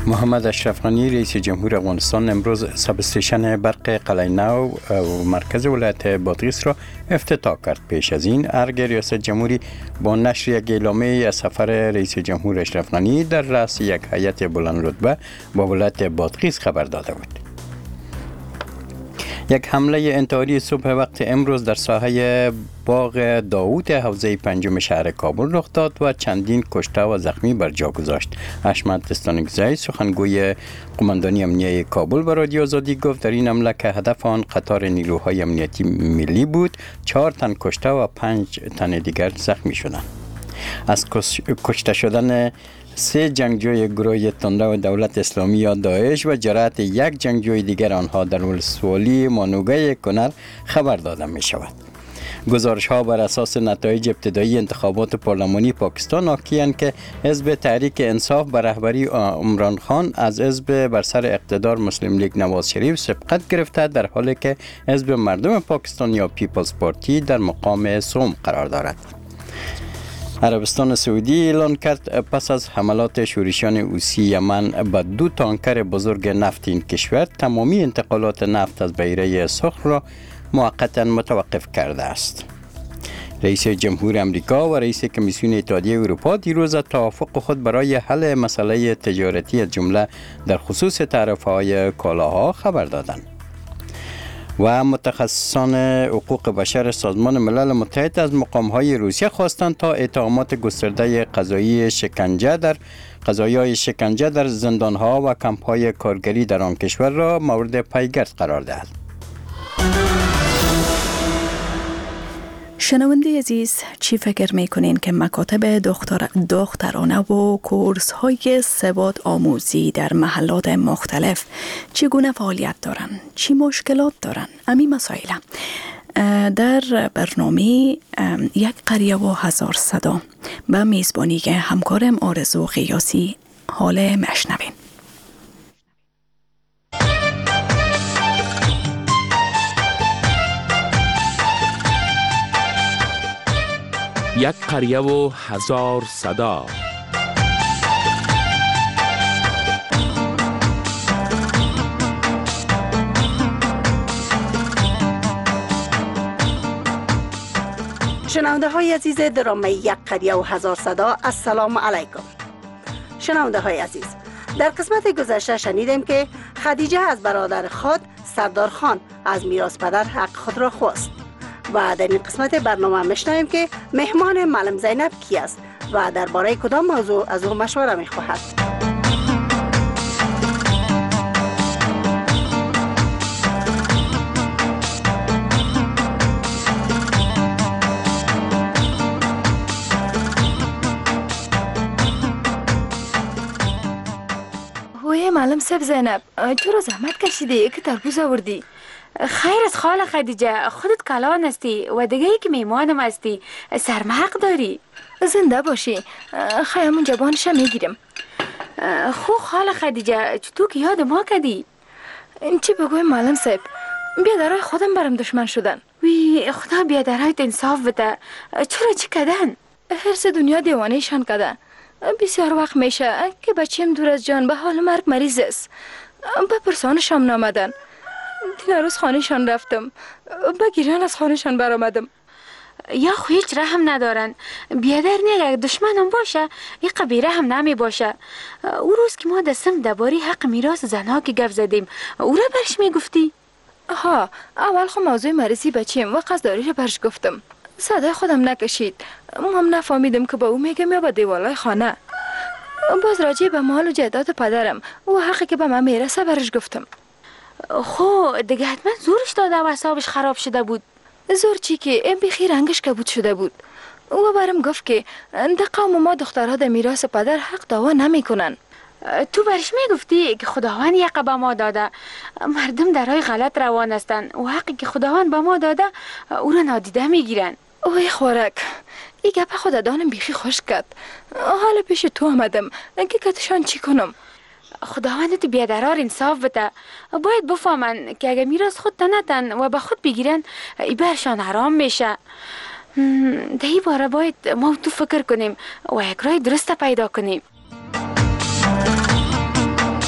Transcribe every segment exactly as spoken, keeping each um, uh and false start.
محمد اشرف غنی رئیس جمهور افغانستان امروز ساب استیشن برق قلعه نو و مرکز ولایت بادغیس را افتتاح کرد. پیش از این ارگ ریاست جمهوری با نشر یک اعلامیه از سفر رئیس جمهور اشرف غنی در رأس یک هیئت بلند رتبه با ولایت بادغیس خبر داده بود. یک حمله انتحاری صبح وقت امروز در ساحه باغ داوود حوزه پنجم شهر کابل رخ داد و چندین کشته و زخمی بر جا گذاشت. حشمت دستانگزایی سخنگوی قماندانی امنیتی کابل به رادیو آزادی گفت در این حمله که هدف آن قطار نیروهای امنیتی ملی بود، چهار تن کشته و پنج تن دیگر زخمی شدند. از کشته شدن سه جنگجوی گروه تندر و دولت اسلامی یا داعش و جراحت یک جنگجوی دیگر آنها در ولسوالی مانوگه کنر خبر داده می شود. گزارش ها بر اساس نتایج ابتدایی انتخابات پارلمانی پاکستان حاکی‌اند که حزب تحریک انصاف به رهبری عمران خان از حزب بر سر اقتدار مسلم لیگ نواز شریف سبقت گرفته، در حالی که حزب مردم پاکستان یا پیپلز پارتی در مقام سوم قرار دارد. عربستان سعودی اعلان کرد پس از حملات شورشیان حوثی یمن به دو تانکر بزرگ نفت این کشور تمامی انتقالات نفت از بحیره سرخ را موقتا متوقف کرده است. رئیس جمهور امریکا و رئیس کمیسیون اتحادیه اروپا دیروز توافق خود برای حل مسئله تجارتی از جمله در خصوص تعرفه‌های کالاها خبر دادند. و متخصصان حقوق بشر سازمان ملل متحد از مقام‌های روسیه خواستند تا اتهامات گسترده قضایی شکنجه در قضایای شکنجه در زندان‌ها و کمپ‌های کارگری در آن کشور را مورد پیگرد قرار دهد. شنونده عزیز، چی فکر میکنین که مکاتب دختر دخترانه و کورس های ثبات آموزی در محلات مختلف چگونه فعالیت دارن؟ چی مشکلات دارن؟ امی مسائل در برنامه یک قریه و هزار صدا به میزبانی که همکارم آرزو قیاسی حال مشنوین. یک قریه و هزار صدا. شنونده های عزیز درام یک قریه و هزار صدا، السلام علیکم. شنونده های عزیز، در قسمت گذشته شنیدیم که خدیجه از برادر خود سردار خان از میراث پدر حق خود را خواست و در این قسمت برنامه میشنویم که مهمان معلم زینب کی است و درباره کدام موضوع از او مشوره میخواهد. هوی معلم صاحب زینب، چرا زحمت کشیدی که تربوز آوردی؟ خیر از خاله خدیجه، خودت کلان هستی و دیگه ای که میمانم هستی، سرمحق داری. زنده باشی، خیامون جبانش میگیرم. خو خاله خدیجه، چطور که یاد ما کدی؟ چی بگوی معلم صاحب، بیادرهای خودم برم دشمن شدن. وی خدا بیادرهایت انصاف بده، چرا چی کدن؟ هرس دنیا دیوانه شان کدن. بسیار وقت میشه که بچیم دور از جان به حال مرگ مریض است. به پرسانشم نامدن. دین روز خانهشان رفتم، بگیرن از خانهشان برآمدم. یا خو هیچ رحم ندارن. بیادر نه دشمنم باشه این قبیره هم نمی باشه. او روز که ما دستم درباره حق میراث زنها که گپ زدیم او را برش میگفتی؟ ها، اول خو موضوع مریضی بچیم و قصداریش برش گفتم. صدای خودم نکشید، هم نفهمیدم که با او میگم یا با دیوالای خانه. باز راجع به مال و جداد پدرم و حقی که به من میرسه برش گفتم. خو دیگه حتما زورش داده و حسابش خراب شده بود. زور چی که این بخی رنگش کبود شده بود. او برم گفت که در قوم ما دخترها در میراث پدر حق دعوا نمی کنن. تو برش میگفتی که خداوند یک به ما داده، مردم در راه غلط روان هستن و حقی که خداوند به ما داده او را نادیده میگیرن. اوی خوارک، این گپ خدا دانم بیخی خوش کرد. حالا پیش تو آمدم که کتشان چی کنم؟ خداوند تو بیادرار انصاف بده. باید بفهمن که اگه میراث خود تنتن و به خود بگیرن ای برشان حرام میشه. ده ای باره باید ما تو فکر کنیم و یک راه درست پیدا کنیم.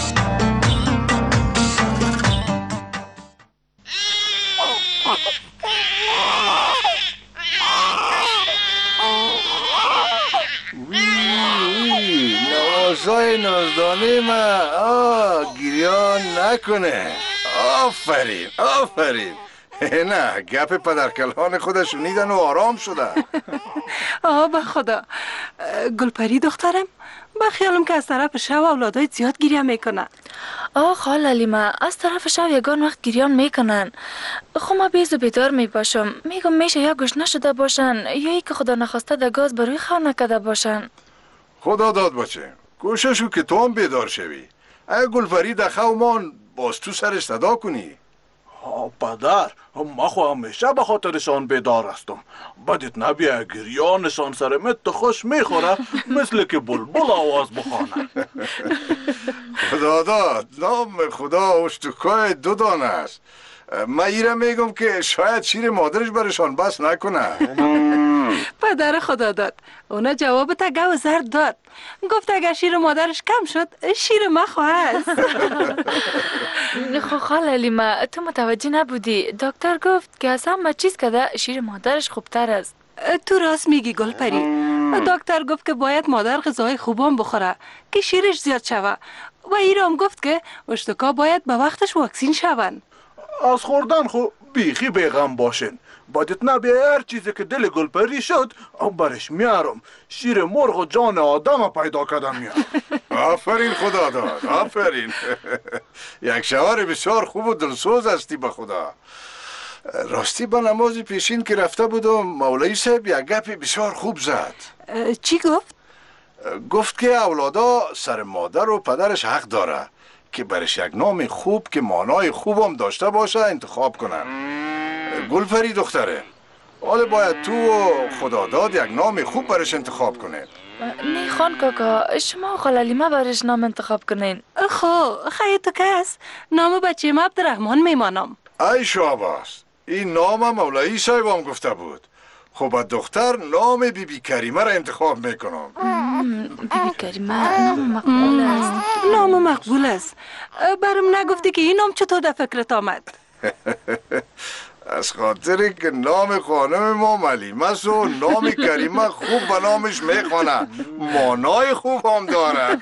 آشای نازدانه من آه گریان نکنه. آفرین آفرین. نه گپ پدرکلان خودش شنیدن و آرام شدن. آه به خدا. گلپری دخترم با خیالم که از طرف شو اولادای زیاد گریه میکنن. آه خال علیمه از طرف شو یگان وقت گریان میکنن. خو ما بیز و بیدار میباشم. میگم میشه یا گوش نشده باشن یا ای که خدا نخواسته در گاز بروی خوا نکده باشن. خدا داد باشه. کوششو که تو هم بیدار شوی. اگه گلپری در خومان باز تو سرش صدا کنی. پدر ما خو همیشه به خاطرشان بیدار هستم. بدت نبیه گریانشان سرمت خوش میخوره مثل که بلبل آواز بخوانه. خدا داد نام خدا اشتکای دو دانه است. من ایره میگم که شاید شیر مادرش برشان بس نکنه. پدر خدا داد اونا جواب تا گو زرد داد. گفت اگر شیر مادرش کم شد شیر ما خواهست. خو خال علیمه تو متوجه نبودی. دکتر گفت که از همه چیز که شیر مادرش خوبتر است. تو راست میگی گلپری. دکتر گفت که باید مادر غذای خوبان بخوره که شیرش زیاد شوه و ایرام گفت که اشتکا باید به وقتش واکسین شون. از خوردن خو بیخی بیغم باشین. بدت نبیه هر چیزی که دل گلپری شد او برش میارم. شیر مرغ و جان آدم پیدا کردم میارم. آفرین خدا داد آفرین. یک شوهر بسیار خوب و دلسوز هستی به خدا. راستی با نماز پیشین که رفته بودم مولوی صاحب یک گپ بسیار خوب زد. چی گفت؟ گفت که اولادا سر مادر و پدرش حق داره که برش یک نام خوب که معنای خوبم داشته باشه انتخاب کنن. گلپری دختره حالا باید تو و خداداد یک نام خوب برش انتخاب کنه. نه خان کاکا شما خال علیمه برش نام انتخاب کنین. خو خیلی تو کس نام بچه ما عبدالرحمن میمانم. ای شاباس این نام مولایی صاحبم گفته بود. خب دختر نام بی بی کریمه را انتخاب میکنم. بی بی کریمه نام مقبول است. نام مقبول است. برام نگفتی که این نام چطور در فکرت آمد؟ از خاطر که نام خانم ما ملیمه است و نام کریمه خوب به نامش میخوانه مانای خوب هم داره.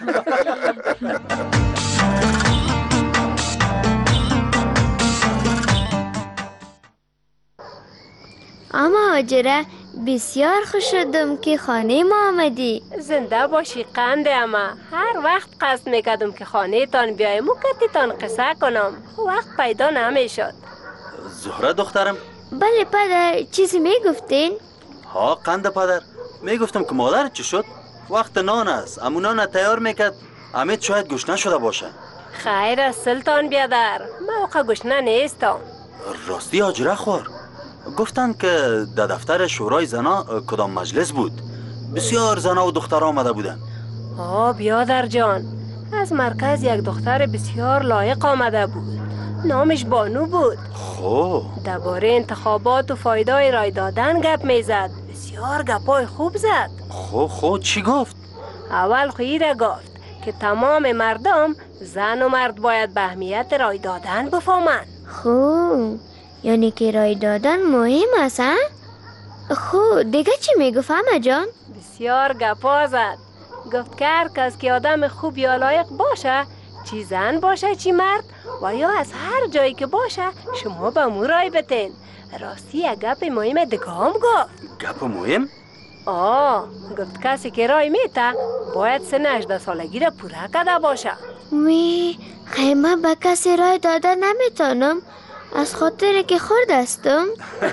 اما هاجره بسیار خوش شدم که خانه ما آمدی. زنده باشی قند اما. هر وقت قصد میکردم که خانه تان بیایم و کتی تان قصه کنم وقت پیدا نمیشد. زهره دخترم. بله پدر چیزی میگفتین؟ ها قند پدر میگفتم که مادر چی شد؟ وقت نان است امو نان تیار میکرد. امید شاید گشنه شده باشه. خیر است سلطان بیادر موقع گشنه نیستم. راستی هاجره خور گفتن که در دفتر شورای زنا کدام مجلس بود بسیار زنا و دختر آمده بودن. آه بیادر جان از مرکز یک دختر بسیار لایق آمده بود. نامش بانو بود. خب درباره انتخابات و فایده رای دادن گپ میزد. بسیار گپای خوب زد. خب خب چی گفت؟ اول خیره گفت که تمام مردم زن و مرد باید به اهمیت رای دادن بفهمند. خب یعنی که رای دادن مهم است ها؟ خب دیگه چی میگفت همه جان؟ بسیار گپا زد. گفت که هر کس که آدم خوب یا لایق باشه چی زن باشه چی مرد و یا از هر جایی که باشه شما به مو رای بتین. راستی یک گپ مهم دیگه هم گفت. گپ مهم؟ آه گفت کسی که رای میته باید سن هجده سالگی را پوره کرده باشه. وی خیمه به کسی رای دادن نمیتونم از خاطر که خورد هستم.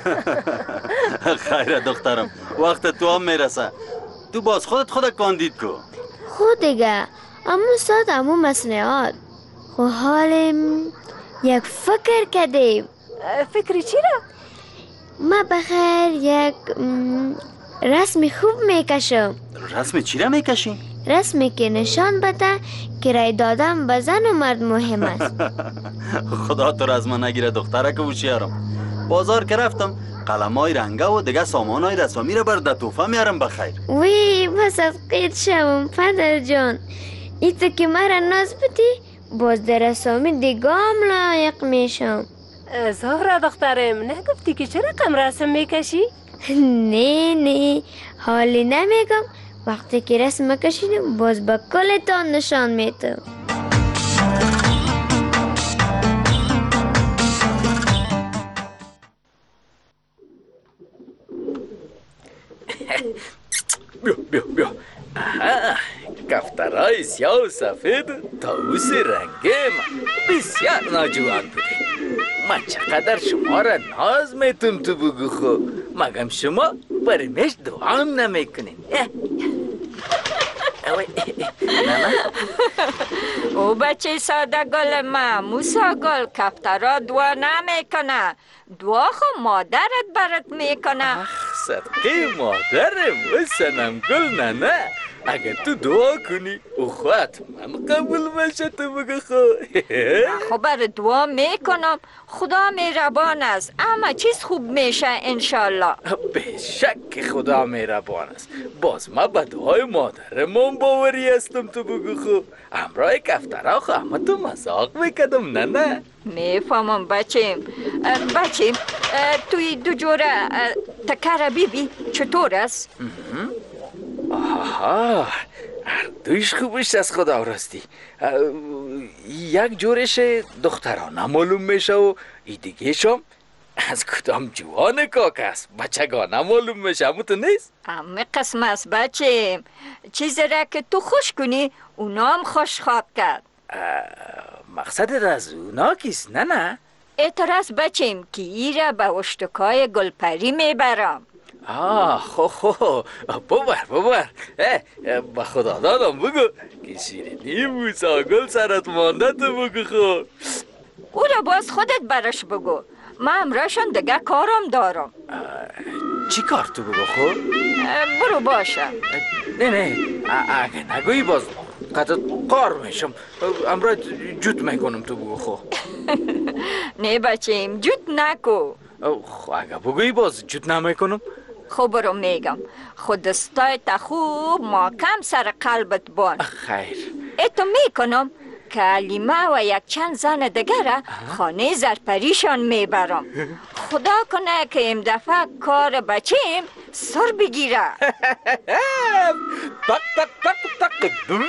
خیره دخترم وقت تو هم میرسه. تو باز خودت خودت کاندید کو. خود دیگه امو ساد امو مسنعات. خو حالم یک فکر کردیم. فکری چی را؟ ما بخیر یک رسم خوب میکشم. رسم چی را میکشی؟ رسمی که نشان بده که رای دادن به زن و مرد مهم است. خدا تو را از من نگیره دختره که هوشیارم. بازار که رفتم قلمای رنگه و دیگه سامانای رسامی را بر در توفه میارم بخیر. وی بس از قید شوم پدر جان. ایتو که مرا ناز بدی باز در رسامی دیگه هم لایق میشم. زهره دخترم نگفتی که چه رقم رسم میکشی؟ نه نه حالی نمیگم وقتی که رسم کشیدیم باز به کلتان نشان میتم. بیا بیا بیا. آها، کفترهای سیاه و سفید طاووس رنگی من بسیار ناجوان بوده. من چقدر شما را ناز میتونم تو بگو خو، مگم شما برای میش دوام نمیکنین. او بچه ساده گل ما موسا گل کفترها دعا نمیکنه، دعا خو مادرت برات میکنه. صدقه مادرم و سنم گل نه نه، اگر تو دعا کنی او خواهد من قبول بشه تو بگو خو. خب بر دعا میکنم، خدا مهربان است، اما چیز خوب میشه انشالله. به شک خدا مهربان است، باز ما به دعای مادرم باوری هستم تو بگو خو. امرای کفترها خو اما تو مزاق میکدم نه نه. میفهمم بچیم. بچیم توی دو جوره تکره بیبی چطور است؟ آها، هر دویش خوبش از خدا راستی. یک جورش دخترانه معلوم میشه و ای دیگه شم از کدام جوان کاک است بچگانه معلوم میشه. همون تو نیست؟ همه قسم است بچیم، چیزی را که تو خوش کنی اونا هم خوش خواد کرد. مقصدت از اونا کیست نه نه؟ اعتراض بچیم که ای را به اشتکای گلپری میبرم. آه خو خو ببر ببر با خدا دادم بگو که شیرینی موسا گل سرت مانده تو بگو خو. او را باز خودت برش بگو، من امراشون دیگه کارم دارم. چی کار تو بگو خو؟ برو باشه. نه نه اگه نگویی باز قطعا کار میشم، امرا جوت میکنم تو بگو خو. نه بچیم جوت نکو. خو اگه بگویی باز جوت نمیکنم. خب برو میگم، خود دستایت خوب محکم سر قلبت بان. خیر. اتو میکنم کلمه و یک چند زن دیگر خانه زرپریشان میبرم. خدا کنه که این دفعه کار بچیم سر بگیره. تق تق تق تق دو.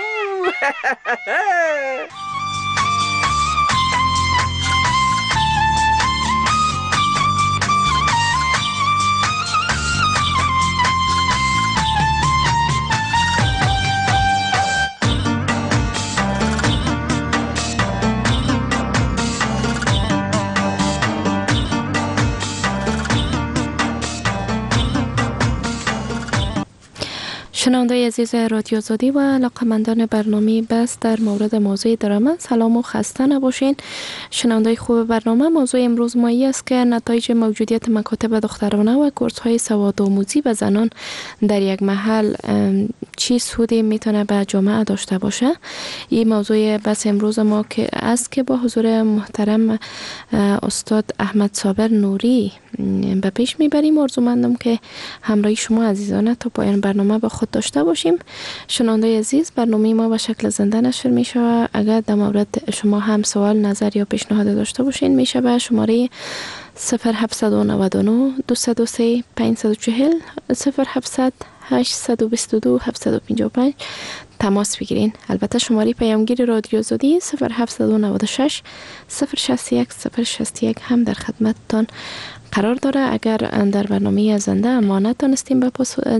شنونده‌های عزیز رادیو آزادی و علاقه‌مندان برنامه بس در مورد موضوع درآمد سلام و خسته نباشین. شنونده‌های خوب برنامه، موضوع امروز ما است که نتایج موجودیت مکاتب دخترانه و کورس‌های سوادآموزی به زنان در یک محل چی سودی میتونه به جامعه داشته باشه. این موضوع بس امروز ما که است که با حضور محترم استاد احمد صابر نوری به پیش میبریم. آرزومندم که همراهی شما عزیزان تا پایان برنامه با خود داشته باشیم. شنونده‌های عزیز، برنامه ما به شکل زنده نشر میشه و اگر در مورد شما هم سوال، نظر یا پیشنهاد داشته باشین میشه به شماره صفر هفت نه نه دو صفر سه پنج چهار صفر صفر هفت هشت دو دو هفت پنج پنج تماس بگیرین. البته شماره پیامگیر رادیو آزادی صفر هفت نه شش صفر شش یک صفر شش یک هم در خدمتتان قرار داره. اگر در برنامه زنده ما نتونستیم به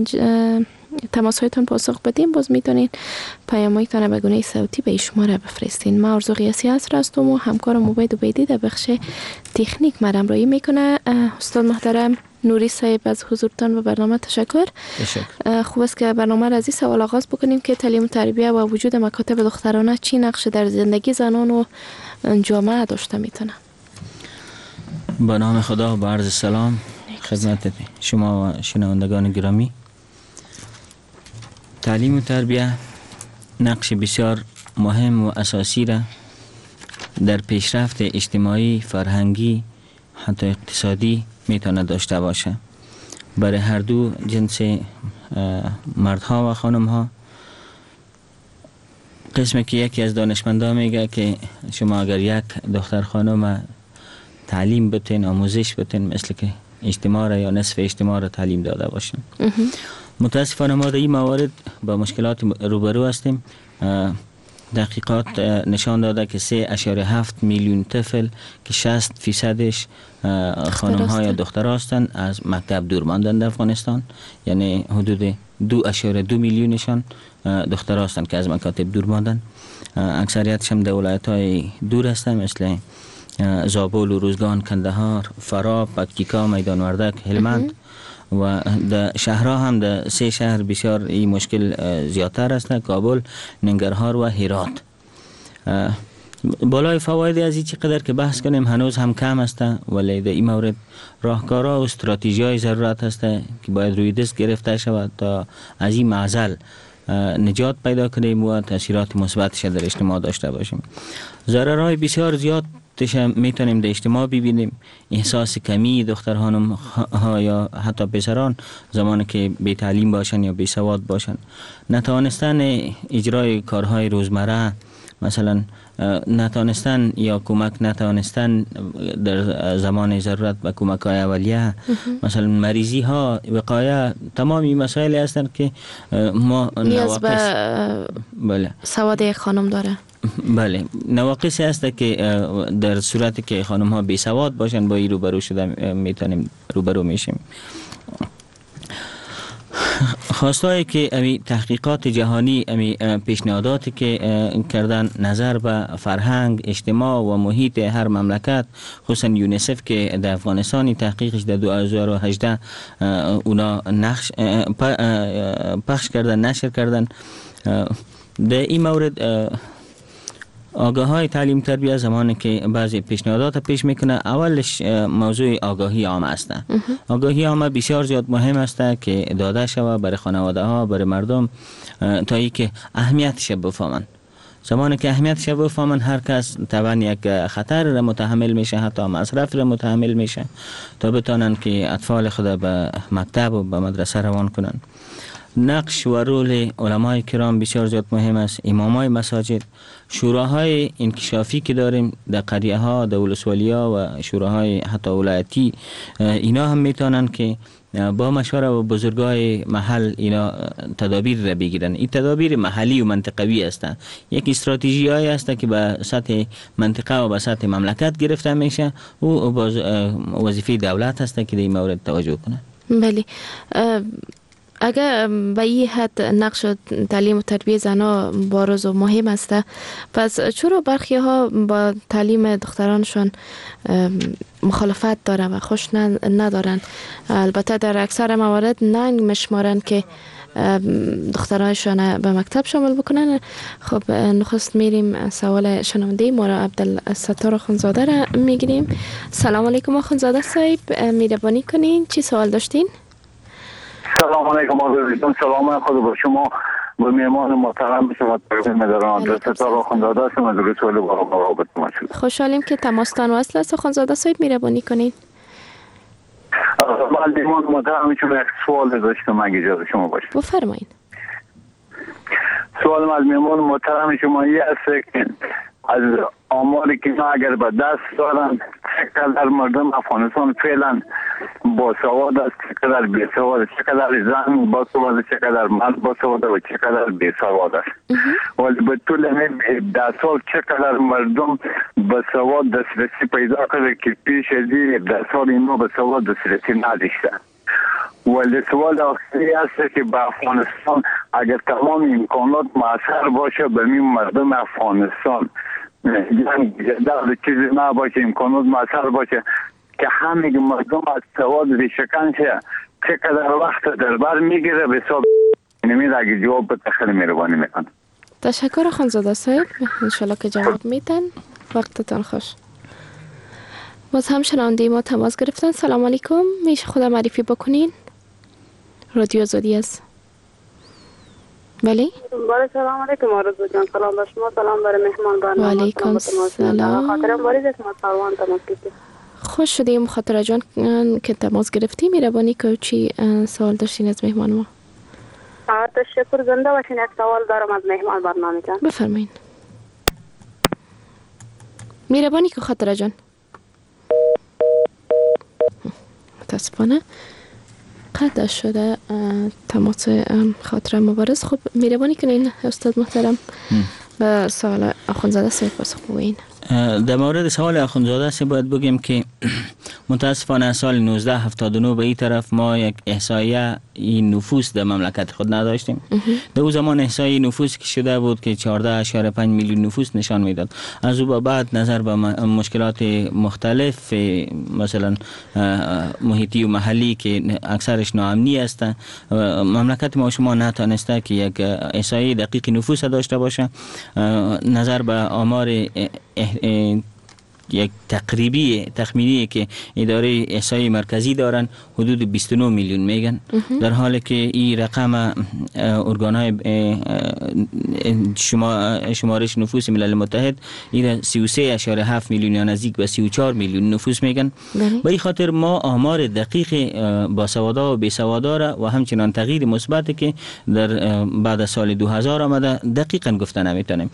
تماس هایتون پاسخ بدیم، باز میتونین پیامایتان به گونه صوتی به شماره بفرستین. ما آرزو قیاسی هست هستم و همکارم عبید عبیدی در بخش تکنیک ما همراهی میکنه. استاد محترم نوری صاحب، از حضورتان و برنامه تشکر. تشکر. خوب است که برنامه را از این سوال آغاز بکنیم که تعلیم و تربیت و وجود مکاتب دخترانه چی نقش در زندگی زنان و جامعه داشته میتونه؟ با نام خدا و عرض سلام خدمت شما و شنوندگان گرامی. تعلیم و تربیت نقش بسیار مهم و اساسی را در پیشرفت اجتماعی، فرهنگی، حتی اقتصادی میتونه داشته باشه. برای هر دو جنس مردها و خانمها. قسمی که یکی از دانشمندان میگه که شما اگر یک دختر خانم تعلیم بتین، آموزش بتین، مثل که اجتماع را یا نصف اجتماع را تعلیم داده باشین. متاسفانه ما در این موارد با مشکلات روبرو هستیم. تحقیقات نشان داده که سه اشاره هفت میلیون طفل که شصت فیصدش خانم ها یا دختر هستند از مکتب دور ماندن در افغانستان، یعنی حدود دو اشاره دو میلیونشان دختر هستند که از مکاتب دور ماندن. اکثریتش هم در ولایت های دور هستند مثل زابل، روزگان، کندهار، فرا، پکتیکا، میدان وردک، هلمند و در شهرها هم در سه شهر بسیار این مشکل زیادتر است: کابل، ننگرهار و هرات. بالای فواید از این چقدر که بحث کنیم هنوز هم کم است، ولی در این مورد راهکارها و استراتژی های ضرورت است که باید روی دست گرفته شود تا از این معضل نجات پیدا کنیم و تاثیرات مثبتش در اجتماع داشته باشیم. ضررهای بسیار زیاد میتونیم در اجتماع ببینیم: احساس کمی دختر خانم ها یا حتی پسران زمانی که بی تعلیم باشن یا بی سواد باشن، نتوانستن اجرای کارهای روزمره، مثلا نتوانستن یا کمک نتوانستن در زمان ضرورت به کمک های اولیه، مثلا مریضی ها، وقایه، تمامی مسائل هستند که ما نیاز به بله سواد یک خانم داره. بله، نواقصی هست که در صورتی که خانم ها بی سواد باشن با این روبرو شده میتونیم روبرو میشیم. خواستایی که امی تحقیقات جهانی، امی پیشنهاداتی که کردن نظر به فرهنگ، اجتماع و محیط هر مملکت، خصوصا یونیسف که در افغانستان تحقیقش در دو هزار و هجده اونا نقش پخش کردن، نشر کردن. در این مورد آگاه های تعلیم تربیت زمانی که بعضی پیشنهادات پیش میکنه، اولش موضوع آگاهی عامه است. آگاهی عامه بسیار زیاد مهم است که داده شود برای خانواده ها، برای مردم، تا ای که اهمیتش بفهمن. زمانی که اهمیتش بفهمن هر کس طبعا یک خطر را متحمل میشه، حتی مصرف را متحمل میشه تا بتانن که اطفال خود به مکتب و به مدرسه روان کنن. نقش و رول علمای کرام بسیار زیاد مهم است. امامای مساجد، شوراهای انکشافی که داریم در قریه ها، در ولسوالی ها و شوراهای حتی ولایتی، اینا هم میتونن که با مشوره و بزرگای محل اینا تدابیر را بگیرن. این تدابیر محلی و منطقوی هستند. یک استراتژی هایی هست که به سطح منطقه و به سطح مملکت گرفته میشه و وظیفه دولت هست که در این مورد توجه کنه. بله، اگر به این حد نقش تعلیم و تربیت زنها بارز و مهم است، پس چرا برخی ها با تعلیم دخترانشان مخالفت داره و خوش ندارن؟ البته در اکثر موارد ننگ مشمارن که دخترانشان به مکتب شامل بکنن. خب نخست میریم سوال شنونده ما را عبدالستار خانزاده را میگیریم. سلام علیکم خانزاده صاحب، مهربانی کنین چی سوال داشتین؟ سلام علیکم عزیزان، سلام خود با شما و میهمان محترم شما تقدیم می‌دارم. عبدالستار خانزاده هستم از رسول بابا. خوشحالیم که تماستان وصل است. خانزاده صاحب مهربانی کنین. من میهمان محترم شما یک سوال داشتم اگه اجازه شما باشه. بفرمایید. سوال من میهمان محترم شما این است که از آماری که ما اگر به دست دارن چقدر مردم افغانستان فعلا با سواد است، چقدر بی سواد، چقدر زن با سواد، چقدر مرد با سواد و چقدر بی سواد است. ولی به طول همین ده سال چقدر مردم به سواد دسترسی پیدا کرده که پیش از این ده سال اینا به سواد دسترسی نداشتن. ولی سوال آخری است که به افغانستان اگر تمام امکانات معصر باشه به این مردم افغانستان، یعنی در چیزی نباشه، امکانات معصر باشه که همه مردم از سواد ریشکن شه، چقدر وقت در بر میگیره به حساب نمید اگه جواب به تخیل میروانی میکن. تشکر خانزاده صاحب، انشالله که جواب میتن. وقتتان خوش. باز هم شنونده ما تماس گرفتن. سلام علیکم، میشه خدا معرفی بکنین؟ رادیو زودی است. بله؟ بله سلام علیکم آرزو جان. سلام بر شما، سلام برای مهمان برنامه. و علیکم سلام. خاطرم باریز اسم سلوان تماس گرفتیم. خوش شدیم خاطر جان که تماس گرفتیم. مهربانی که چی سوال داشتین از مهمان ما؟ تشکر، زنده باشین. یک سوال دارم از مهمان برنامه جان. بفرمایید. مهربانی که خاطر جان. متاسفانه قطع شده تماس خاطر مبارز. خب مهربانی کنین استاد محترم به سوال آخوندزاده صاحب پاسخ بگویین. در مورد سوال آخوندزاده صاحب باید بگیم که متاسفانه سال نوزده هفتاد و نه به این طرف ما یک احصایه این نفوس در مملکت خود نداشتیم. در اون زمان احصایه نفوس که شده بود که چهارده اشاره پنج میلیون نفوس نشان میداد. از او بعد نظر به مشکلات مختلف مثلا محیطی و محلی که اکثرش ناامنی است، مملکت ما شما نتانسته که یک احصایه دقیق نفوس داشته باشه. نظر به آمار یک تقریبی تخمینی که اداره احصایی مرکزی دارن حدود بیست و نه میلیون میگن، در حالی که این رقم ارگانهای شما شمارش نفوس ملل متحد این سی و سه اشاره هفت میلیون یا نزدیک به سی و چهار میلیون نفوس میگن. به این خاطر ما آمار دقیق باسوادا و بیسوادا را و همچنان تغییر مثبتی که در بعد از سال دو هزار آمده دقیقاً گفته نمیتونیم.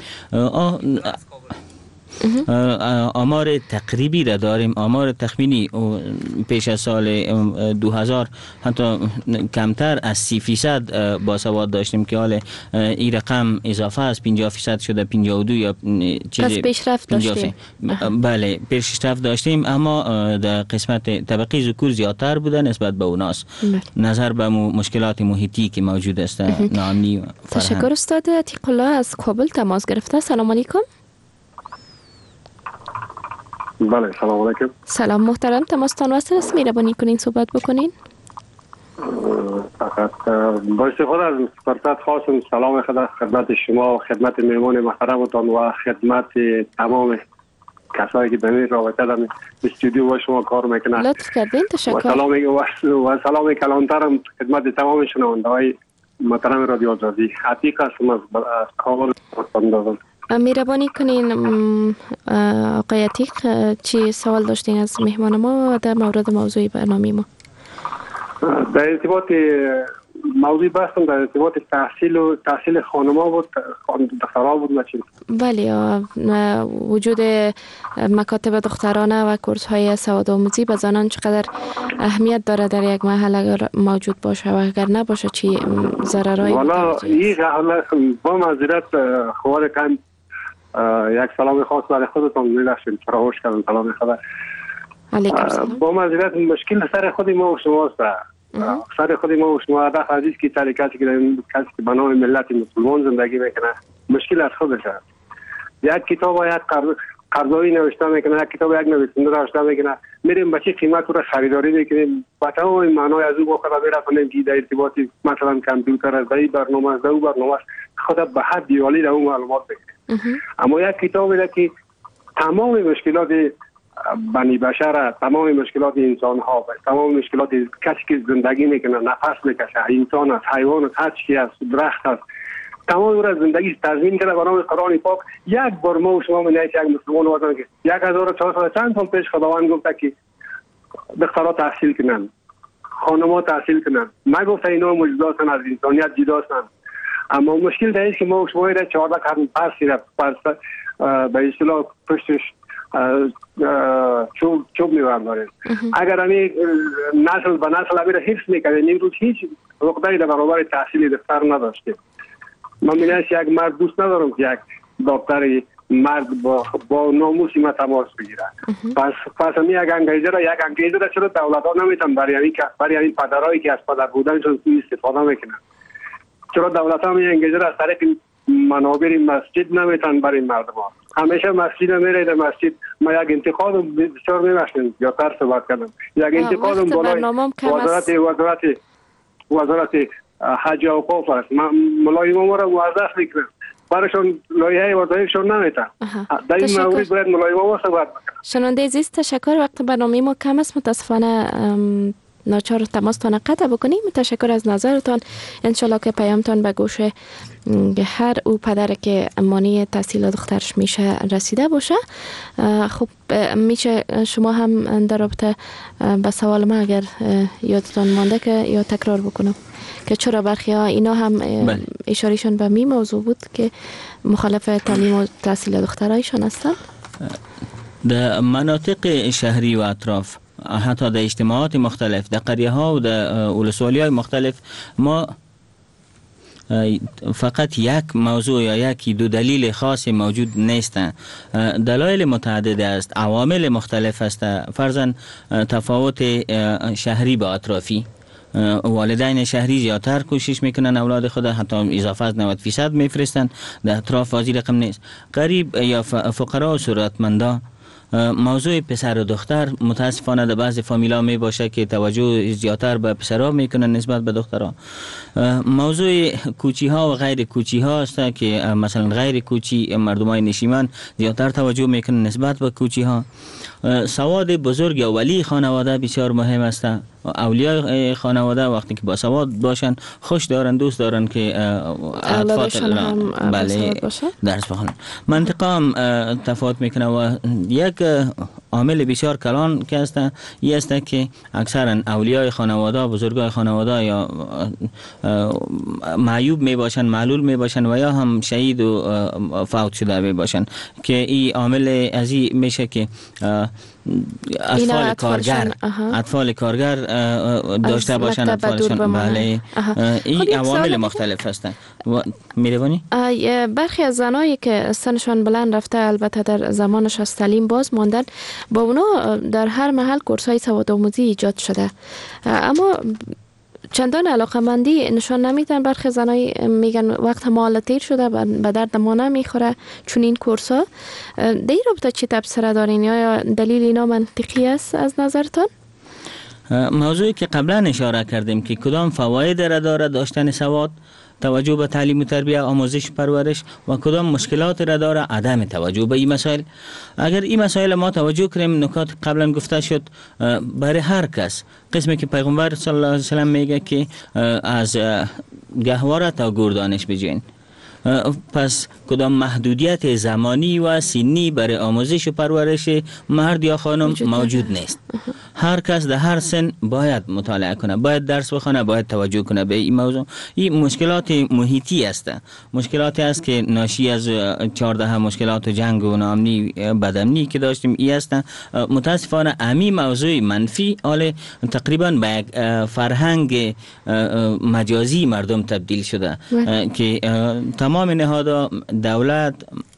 آمار تقریبی را داریم، آمار تخمینی پیش از سال دو هزار حتی کمتر از سی فیصد باسواد داشتیم که حال این رقم اضافه از پنجاه فیصد شده پنجاه و دو یا چیز. پس پیشرفت داشتیم. بله پیشرفت داشتیم، اما در قسمت طبقه ذکور زیادتر بوده نسبت به اوناس. نظر به مشکلات محیطی که موجود است، ناامنی و فرهنگ. تشکر استاد عتیق الله از کابل تماس گرفته. سلام علیکم. بله سلام علیکم. سلام محترم، تماستان وصل است، مهربانی کنین صحبت بکنین. فقط با استفاده از فرصت خواستم سلام خدمت شما و خدمت مهمان محترمتان و خدمت تمام کسایی که در این رابطه در استودیو با شما کار میکنند لطف کردین. تشکر. و سلام و سلام کلانترم خدمت تمام شنونده‌های محترم رادیو آزادی. عتیق هستم از کابل دادم. مهربانی کنین آقای عتیق چی سوال داشتین از مهمان ما در مورد موضوع برنامه ما؟ در ارتباط موضوع بحثم در ارتباط تحصیل و تحصیل خانم‌ها بود، دخترها بود نچین. بله، وجود مکاتب دخترانه و کورس های سوادآموزی به زنان چقدر اهمیت داره در یک محل اگر موجود باشه و اگر نباشه چی ضررهای والا این با معذرت خوار کم یک سلام خاص برای خودتون می‌بخشید فراموش کردم سلام خدا. علیکم سلام. با معذرت مشکل سر خود ما و شماست. سر خود ما و شما هدف عزیز که سر کسی که کسی که به نام ملت مسلمان زندگی میکنه مشکل از خودش است. یک کتاب و یک قرضایی نوشته میکنه، یک کتاب یک نویسنده نوشته میکنه، میریم به چه قیمت رو خریداری میکنیم، با تمام معنای از او با خود میرفتیم که در ارتباط مثلا کامپیوتر از این برنامه از اون برنامه خود به حد دیوالی در اون معلومات بگیریم. اما یک کتابی است که تمام مشکلات بنی بشر، تمام مشکلات انسان ها، تمام مشکلات کسی که زندگی میکنه، نفس میکشه، انسان است، حیوان است، هر چیزی است، درخت است، تمام اون زندگی تضمین کرده به نام قرآن پاک. یک بار ما و شما می‌دانید یک مسلمان وطن که یک هزار و چهارصد چند سال پیش خداوند گفت که دخترها تحصیل کنن، خانم‌ها تحصیل کنن. ما گفت اینا معجزات از انسانیت جداستن. اما مشکل در است که ما و شما را چهارده قرن پس پس به اصطلاح پشتش چوب چوب می‌برداریم. اگر همین نسل به نسل همین را حفظ می‌کنه، امروز هیچ عقده‌ای در برابر تحصیل دختر نداشته. من میگم یک مرد دوست ندارم که یک دکتر مرد با با ناموسی ما تماس بگیره. پس پس می یک انگیزه را یک انگیزه را چرا دولت ها نمیتونن برای این که برای این پدرایی که از پدر بودنشون استفاده میکنن؟ چرا دولت ها می انگیزه را از طریق منابر مسجد نمیتونن برای مردم ها؟ همیشه مسجد میره در مسجد. ما یک انتقاد بسیار میبخشید یا تر صحبت کردم، یک انتقاد بالای وزارت وزارت وزارت حج و اوقاف است. ملای ما را موظف میکنن برایشون لایحه وظایفشون نمیتن. در این مورد باید ملای ما صحبت بکنن. شنونده عزیز تشکر، وقت برنامه ما کم است، متاسفانه ناچار تماستان قطع بکنیم. تشکر از نظرتان. انشالله که پیامتان به گوش هر او پدر که مانع تحصیل دخترش میشه رسیده باشه. خب میشه شما هم در رابطه به سوال ما اگر یادتان مانده که یا تکرار بکنم که چرا برخی ها اینا هم اشارهشون به می موضوع بود که مخالف تعلیم و تحصیل دخترایشان هستن. در مناطق شهری و اطراف حتی در اجتماعات مختلف، در قریه ها و در ولسوالی های مختلف ما فقط یک موضوع یا یکی دو دلیل خاصی موجود نیستند. دلایل متعدد است، عوامل مختلف است. فرضاً تفاوت شهری با اطرافی، والدین شهری زیادتر کوشش میکنن اولاد خود حتی اضافه از نود فیصد میفرستن، در اطراف واضح رقم نیست. غریب یا فقرا و ثروتمندا، موضوع پسر و دختر متاسفانه در بعض فامیلا می باشه که توجه زیادتر به پسرها میکنن نسبت به دخترها. موضوع کوچی ها و غیر کوچی ها است که مثلا غیر کوچی مردم های نشیمن زیادتر توجه میکنن نسبت به کوچی ها. سواد بزرگ یا ولی خانواده بسیار مهم است. اولیای خانواده وقتی که با سواد باشن خوش دارن، دوست دارن که اولادشان هم بله درس بخونن. منطقه هم تفاوت میکنه و یک عامل بسیار کلان که است این است که اکثرا اولیای خانواده، بزرگای خانواده یا معیوب می باشن، معلول می باشن و یا هم شهید و فوت شده می باشن که این عامل از این میشه که اطفال کارگر اطفال کارگر داشته باشن، اطفالشون. بله این عوامل مختلف هستند. میروانی برخی از زنایی که سنشان بلند رفته البته در زمانش از تعلیم باز ماندن، با اونا در هر محل کورس‌های سوادآموزی ایجاد شده، اما چندان علاقمندی نشان نمیدن. برخی زنای میگن وقت ما تیر شده به درد ما نمیخوره چون این کورس‌ها. در این رابطه چی تبصره دارین یا دلیل اینا منطقی است از نظرتان؟ موضوعی که قبلا اشاره کردیم که کدام فواید را داره داشتن سواد، توجه به تعلیم و تربیت، آموزش پرورش، و کدام مشکلات را داره عدم توجه به این مسائل. اگر این مسائل ما توجه کنیم، نکات قبلا گفته شد برای هر کس، قسمی که پیغمبر صلی الله علیه و سلم میگه که از گهواره تا گردانش بجین، پس کدام محدودیت زمانی و سنی برای آموزش و پرورش مرد یا خانم موجود نیست. هر کس در هر سن باید مطالعه کنه، باید درس بخونه، باید توجه کنه به این موضوع. این مشکلات محیطی است، مشکلاتی است که ناشی از چهارده مشکلات و جنگ و ناامنی بدامنی که داشتیم ای است. متاسفانه امی موضوع منفی حال تقریبا به یک فرهنگ مجازی مردم تبدیل شده که تمام نهادها، دولت،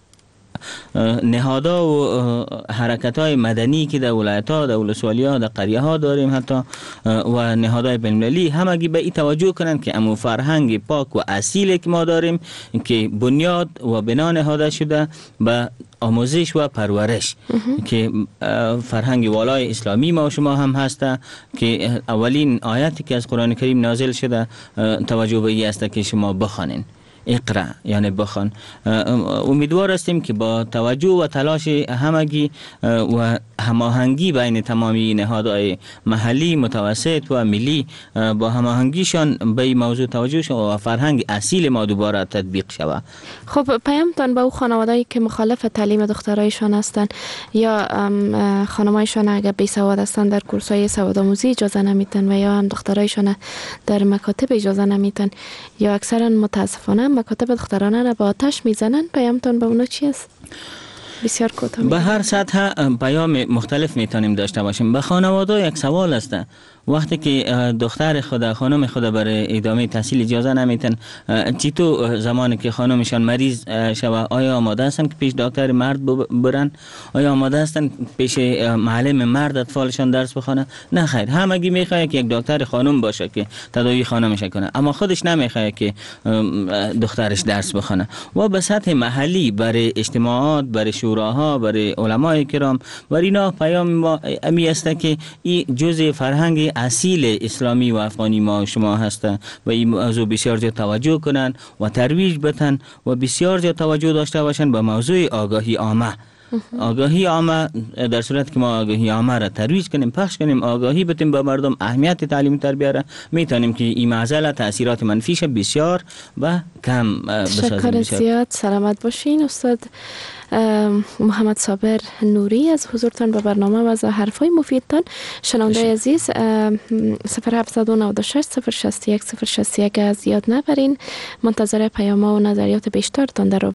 نهادها و حرکت‌های مدنی که در ولایت‌ها، در ولسوالی‌ها، در قریه‌ها داریم حتی و نهادهای بین‌المللی، همگی به این توجه کنند که امو فرهنگ پاک و اصیلی که ما داریم که بنیاد و بنا نهاده شده به آموزش و پرورش که فرهنگ والای اسلامی ما و شما هم هسته که اولین آیتی که از قرآن کریم نازل شده توجه به این است که شما بخوانید. اقرا یعنی بخوان. امیدوار هستیم که با توجه و تلاش همگی و هماهنگی بین تمامی نهادهای محلی، متوسط و ملی، با هماهنگیشان به این موضوع توجه شود و فرهنگ اصیل ما دوباره تطبیق شود. خب پیامتان به او خانوادهایی که مخالف تعلیم دخترایشان هستند یا خانمایشان اگر بی سواد هستند در کورس‌های سوادآموزی اجازه نمیتن و یا هم دخترایشان در مکاتب اجازه نمیتن یا اکثرا متاسفانه مکاتب دخترانه را با آتش میزنن، پیامتان به اونا چی است؟ بسیار کوتاه. به هر سطح پیام مختلف میتونیم داشته باشیم. به خانواده یک سوال است، وقتی که دختر خود، خانم خود برای ادامه تحصیل اجازه نمیتن، چطور زمانی که خانمشان مریض شود آیا آماده هستن که پیش دکتر مرد برن؟ آیا آماده هستن پیش معلم مرد اطفالشان درس بخونه؟ نه خیر، همگی میخواد که یک دکتر خانم باشه که تداوی خانمش کنه، اما خودش نمیخواد که دخترش درس بخونه. و به سطح محلی برای اجتماعات، برای شوراها، برای علمای کرام، برای اینا پیام ما امی است که این جزء فرهنگ اصیل اسلامی و افغانی ما شما هسته و این موضوع بسیار زیاد توجه کنن و ترویج بتن و بسیار زیاد توجه داشته باشن به موضوع آگاهی عامه. آگاهی عامه، در صورت که ما آگاهی عامه را ترویج کنیم، پخش کنیم، آگاهی بتیم به مردم اهمیت تعلیم و تربیت را، میتونیم که این معضله تاثیرات منفیش بسیار و کم بسازیم. شکر زیاد، سلامت باشین استاد محمد صابر نوری از حضورتان به برنامه و از حرفای مفیدتان. شنونده عزیز صفر هفت نه شش صفر شش یک صفر شش یک از یاد نبرین. منتظر پیام و نظریات بیشترتان در